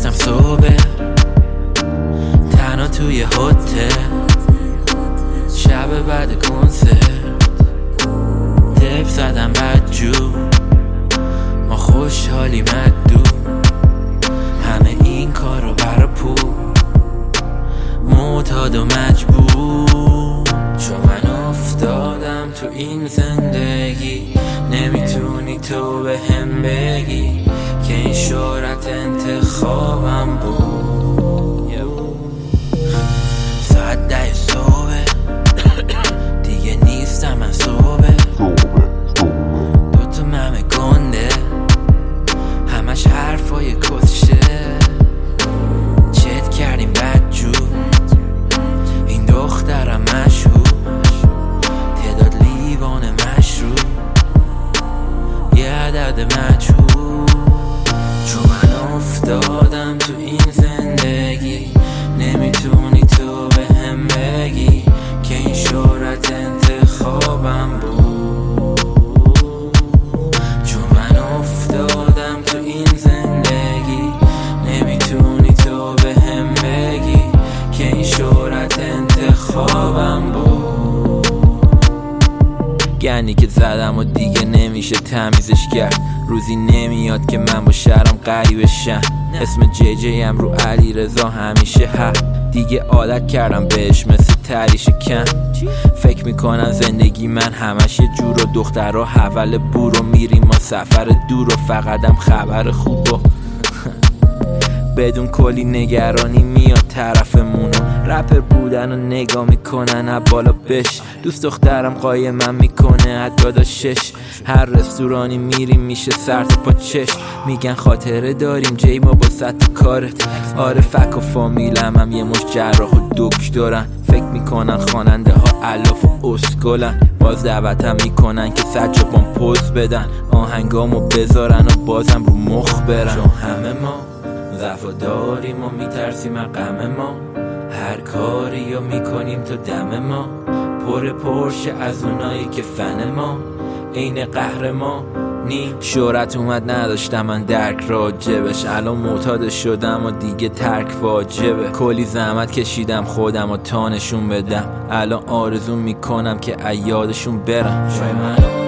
نشستم صبح تنها توی هتل، شب بعد کنسرت دب زدم بدجور، ما خوشحالیم ادو، همه این کار رو برا پول، معتاد و مجبور. چون من افتادم تو این زندگی، نمیتونی تو به هم بگی که این شهرت انتخابم بود. ساعت 10 صبح دیگه نیستم من صبح، دوتا ممه گنده همش حرفای کسشه، چت کردیم بدجور، این دخترم مشهور، تعداد لیوان مشروب، یه عدد مجهول. چون من افتادم تو این زندگی، نمیتونی تو به هم بگی که این شهرت انتخابم بود. چون من افتادم تو این زندگی، نمیتونی تو به هم بگی که این شهرت انتخابم بود. گنی که زدم و دیگه نمیشه تمیزش کرد، روزی نمیاد که من با شرم غریبشم. اسم جی جی هم رو علی رضا همیشه دیگه عادت کردم بهش مثل تریش کم. فکر میکنن زندگی من همش یه جور و دخترها حول بور و میریم ما سفر دور و فقطم خبر خوب و بدون کلی نگرانی میاد طرفمونو. رپر بودن و نگاه میکنن از بالا بش، دوست دخترم قایمم میکنه از داداشش. هر رستورانی میریم میشه سر تا پا چش، میگن خاطره داریم جی ما با سطح کارت. آره فک و فامیلم هم یه مش جراح و دکترن، فکر میکنن خواننده ها الاف و اسکلن، باز دعوتم میکنن که سجابان پوز بدن، آهنگامو بذارن و بازم رو مخ برن. چون همه ما وفاداریم و میترسیم از غم ما، هر کاری رو میکنیم تا دم ما پر پرشه از اونایی که فن ما عین قهرمانی. شهرت اومد نداشتم من درک راجبش، الان معتاد شدم و دیگه ترک واجبه. کلی زحمت کشیدم خودم و تا نشون بدم، الان آرزو میکنم که ایادشون برم.